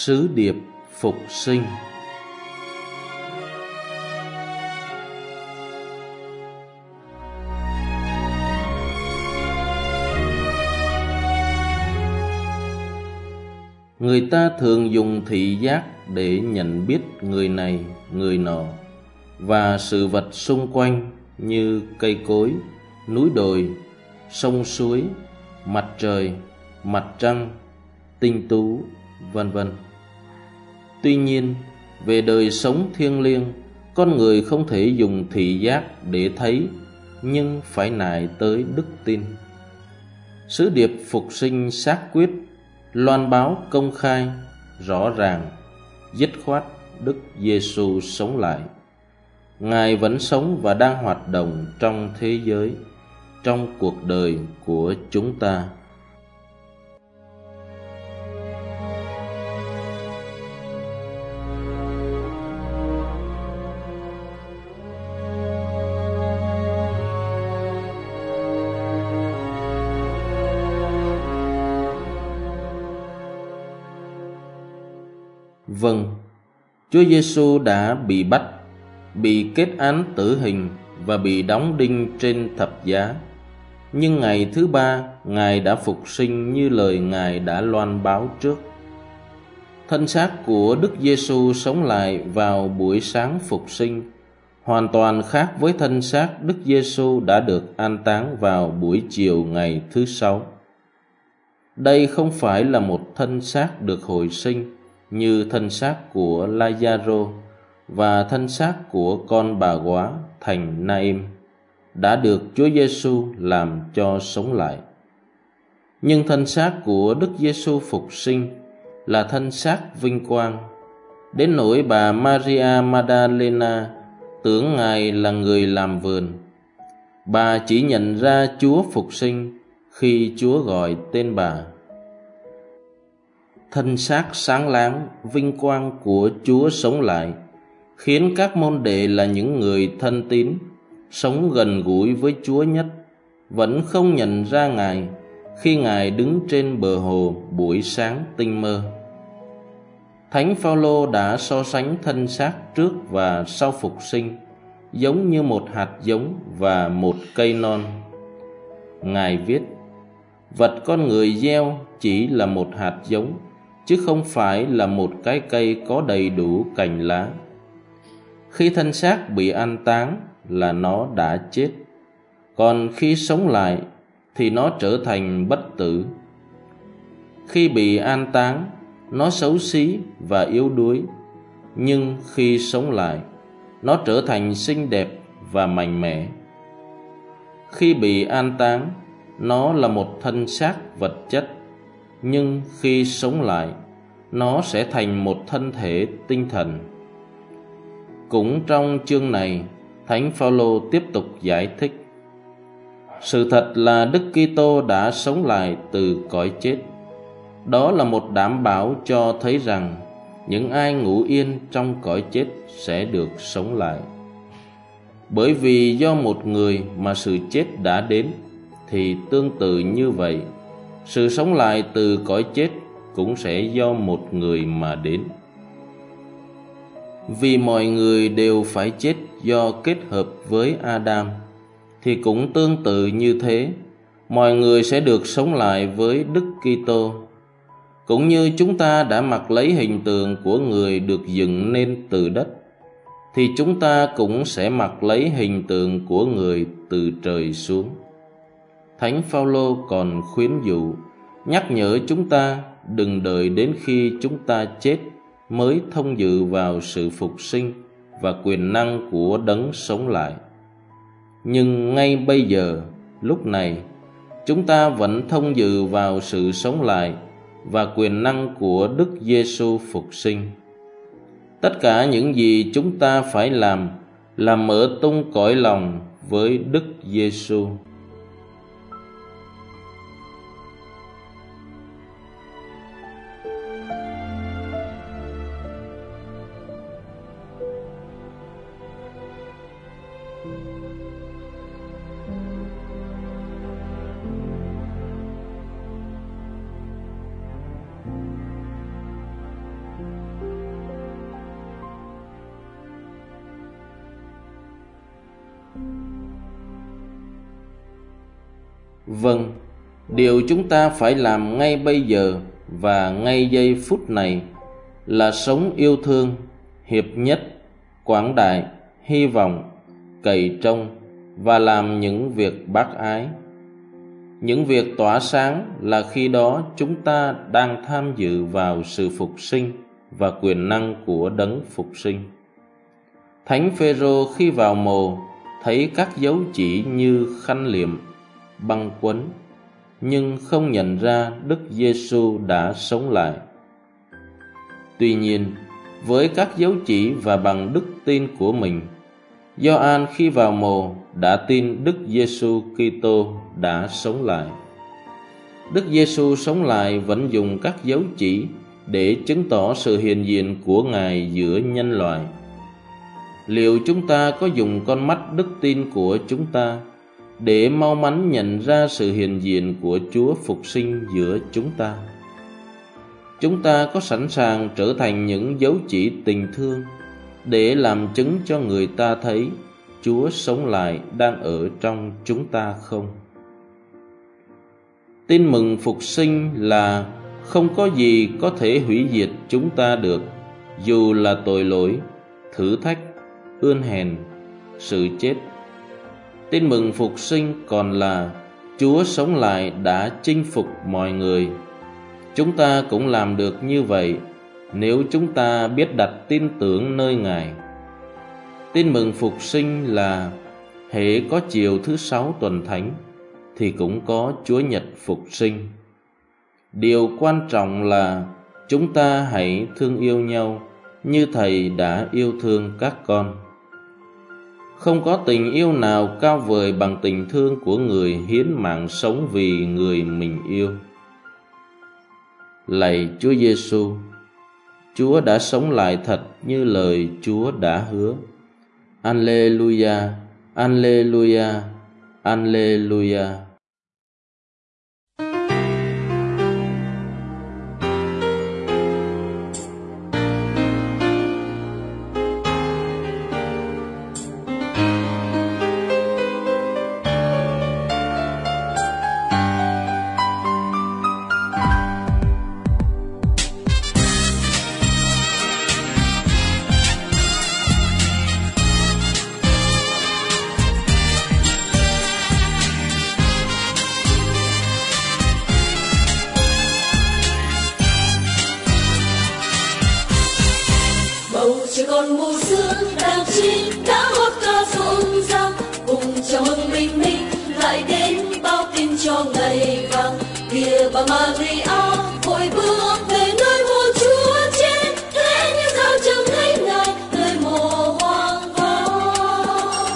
Sứ điệp phục sinh. Người ta thường dùng thị giác để nhận biết người này, người nọ và sự vật xung quanh như cây cối, núi đồi, sông suối, mặt trời, mặt trăng, tinh tú, vân vân. Tuy nhiên, về đời sống thiêng liêng, con người không thể dùng thị giác để thấy, nhưng phải nài tới đức tin. Sứ điệp phục sinh xác quyết loan báo công khai, rõ ràng, dứt khoát Đức Giêsu sống lại. Ngài vẫn sống và đang hoạt động trong thế giới, trong cuộc đời của chúng ta. Vâng, Chúa Giêsu đã bị bắt, bị kết án tử hình và bị đóng đinh trên thập giá. Nhưng ngày thứ ba, Ngài đã phục sinh như lời Ngài đã loan báo trước. Thân xác của Đức Giêsu sống lại vào buổi sáng phục sinh, hoàn toàn khác với thân xác Đức Giêsu đã được an táng vào buổi chiều ngày thứ sáu. Đây không phải là một thân xác được hồi sinh như thân xác của La-gia-rô và thân xác của con bà góa thành Na-im đã được Chúa Giêsu làm cho sống lại. Nhưng thân xác của Đức Giêsu phục sinh là thân xác vinh quang, đến nỗi bà Maria Magdalena tưởng Ngài là người làm vườn. Bà chỉ nhận ra Chúa phục sinh khi Chúa gọi tên bà. Thân xác sáng láng, vinh quang của Chúa sống lại, khiến các môn đệ là những người thân tín, sống gần gũi với Chúa nhất, vẫn không nhận ra Ngài khi Ngài đứng trên bờ hồ buổi sáng tinh mơ. Thánh Phaolô đã so sánh thân xác trước và sau phục sinh, giống như một hạt giống và một cây non. Ngài viết, vật con người gieo chỉ là một hạt giống, chứ không phải là một cái cây có đầy đủ cành lá. Khi thân xác bị an táng là nó đã chết, còn khi sống lại thì nó trở thành bất tử. Khi bị an táng, nó xấu xí và yếu đuối, nhưng khi sống lại, nó trở thành xinh đẹp và mạnh mẽ. Khi bị an táng, nó là một thân xác vật chất, nhưng khi sống lại, nó sẽ thành một thân thể tinh thần. Cũng trong chương này, Thánh Phaolô tiếp tục giải thích: sự thật là Đức Kitô đã sống lại từ cõi chết. Đó là một đảm bảo cho thấy rằng những ai ngủ yên trong cõi chết sẽ được sống lại. Bởi vì do một người mà sự chết đã đến, thì tương tự như vậy, sự sống lại từ cõi chết cũng sẽ do một người mà đến. Vì mọi người đều phải chết do kết hợp với Adam, thì cũng tương tự như thế, mọi người sẽ được sống lại với Đức Kitô. Cũng như chúng ta đã mặc lấy hình tượng của người được dựng nên từ đất, thì chúng ta cũng sẽ mặc lấy hình tượng của người từ trời xuống. Thánh Phaolô còn khuyến dụ, nhắc nhở chúng ta đừng đợi đến khi chúng ta chết mới thông dự vào sự phục sinh và quyền năng của đấng sống lại. Nhưng ngay bây giờ, lúc này, chúng ta vẫn thông dự vào sự sống lại và quyền năng của Đức Giêsu phục sinh. Tất cả những gì chúng ta phải làm là mở tung cõi lòng với Đức Giêsu. Vâng, điều chúng ta phải làm ngay bây giờ và ngay giây phút này là sống yêu thương, hiệp nhất, quảng đại, hy vọng, cậy trông và làm những việc bác ái. Những việc tỏa sáng là khi đó chúng ta đang tham dự vào sự phục sinh và quyền năng của đấng phục sinh. Thánh Phêrô khi vào mồ thấy các dấu chỉ như khăn liệm, băng quấn, nhưng không nhận ra Đức Giêsu đã sống lại. Tuy nhiên, với các dấu chỉ và bằng đức tin của mình, Gioan khi vào mồ đã tin Đức Giêsu Kitô đã sống lại. Đức Giêsu sống lại vẫn dùng các dấu chỉ để chứng tỏ sự hiện diện của Ngài giữa nhân loại. Liệu chúng ta có dùng con mắt đức tin của chúng ta để mau mắn nhận ra sự hiện diện của Chúa phục sinh giữa chúng ta? Chúng ta có sẵn sàng trở thành những dấu chỉ tình thương để làm chứng cho người ta thấy Chúa sống lại đang ở trong chúng ta không? Tin mừng phục sinh là không có gì có thể hủy diệt chúng ta được, dù là tội lỗi, thử thách, ươn hèn, sự chết. Tin mừng phục sinh còn là Chúa sống lại đã chinh phục mọi người. Chúng ta cũng làm được như vậy nếu chúng ta biết đặt tin tưởng nơi Ngài. Tin mừng phục sinh là hễ có chiều thứ 6 tuần thánh thì cũng có Chúa Nhật phục sinh. Điều quan trọng là chúng ta hãy thương yêu nhau như Thầy đã yêu thương các con. Không có tình yêu nào cao vời bằng tình thương của người hiến mạng sống vì người mình yêu. Lạy Chúa Giêsu, Chúa đã sống lại thật như lời Chúa đã hứa. Alleluia, Alleluia, Alleluia. Trời còn mù sương đàn chim đã hót ca rộn ràng, cùng chào mừng bình minh lại đến báo tin cho ngày vàng. Kìa bà Maria vội bước về nơi mộ Chúa chết, thế nhưng sao chẳng thấy Ngài nơi mộ hoang vắng.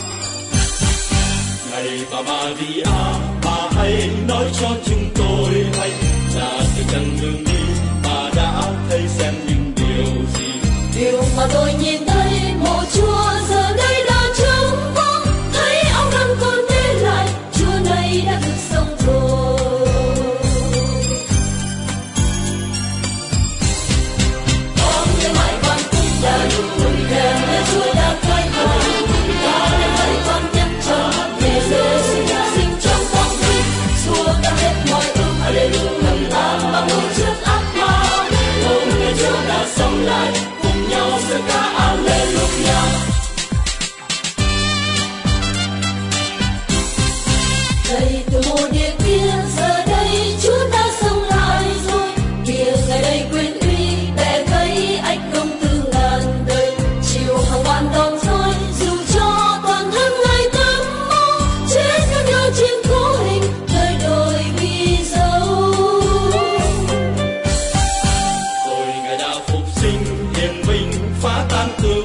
Này bà Maria, bà hãy nói cho chúng tôi hay là từ chân đường đi bà đã thấy xem những điều gì. Điều mà tôi nhìn thấy mộ Chúa giờ đây đã trống vắng, thấy ông đang còn để lại, Chúa này đã được sống rồi. Con người mãi con cũng đã đủ kèm nơi Chúa đã khai thông, ta đem thấy con nhân tròn về Giêsu sinh trong quang vinh, xua tan hết mọi ưu Alleluia ngầm tan bao ngôi trước ác ma. Hôm nay Chúa đã sống lại, cùng nhau giơ ca Alleluia. Đây từ mộ địa kia giờ đây Chúa đã sống lại rồi, kìa ngày đây quyền uy bẻ gãy ách công từ ngàn đời, chịu hàng vạn đòn roi dù cho toàn thân Ngài tấm máu, chết theo nhau trên cố hình đời đổi vì dấu. Rồi Ngài đã phục sinh hiền minh phá tan cương